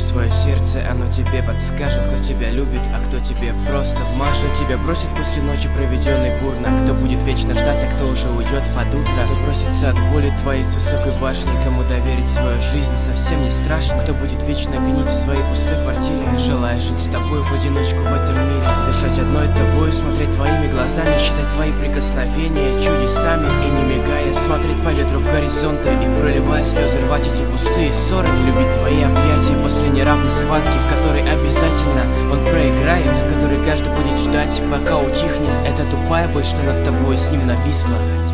свое сердце, оно тебе подскажет, кто тебя любит, а кто тебе просто вмажет. Тебя бросит после ночи, проведенной бурно. Кто будет вечно ждать, а кто уже уйдет под утро. Кто бросится от боли твоей с высокой башни. Кому доверить свою жизнь совсем не страшно. Кто будет вечно гнить в своей пустой квартире, желая жить с тобой в одиночку в этом мире. Дышать одной тобой, смотреть твоими глазами, считать твои прикосновения чудесами. И не мигая, смотреть по ветру в горизонты и проливая слезы, рвать эти пустые ссоры. Любить твои объятия после неравной схватки, в которой обязательно он проиграет, в которой каждый будет ждать, пока утихнет эта тупая боль, что над тобой с ним нависла.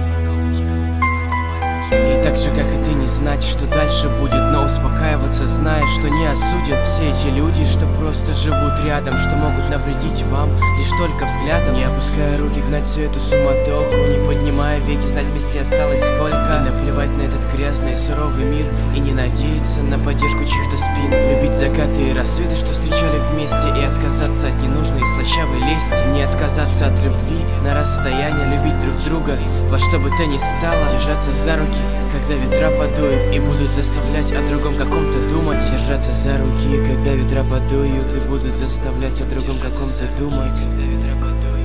И так же, как и ты, не знать, что дальше будет, но успокаиваться, зная, что не осудят все эти люди, что просто живут рядом, что могут навредить вам лишь только взглядом. Не опуская руки, гнать всю эту суматоху, не поднимая веки, знать вместе осталось сколько. Наплевать на этот грязный и суровый мир и не надеяться на поддержку чьих-то спин. Любить закаты и рассветы, что встречали вместе, и отказаться от ненужной и слащавой лести. Не отказаться от любви на расстояние, любить друг друга во что бы то ни стало. Держаться за руки, когда ветра подуют и будут заставлять о другом каком-то думать. Держаться за руки, когда ветра подуют и будут заставлять о другом каком-то думать.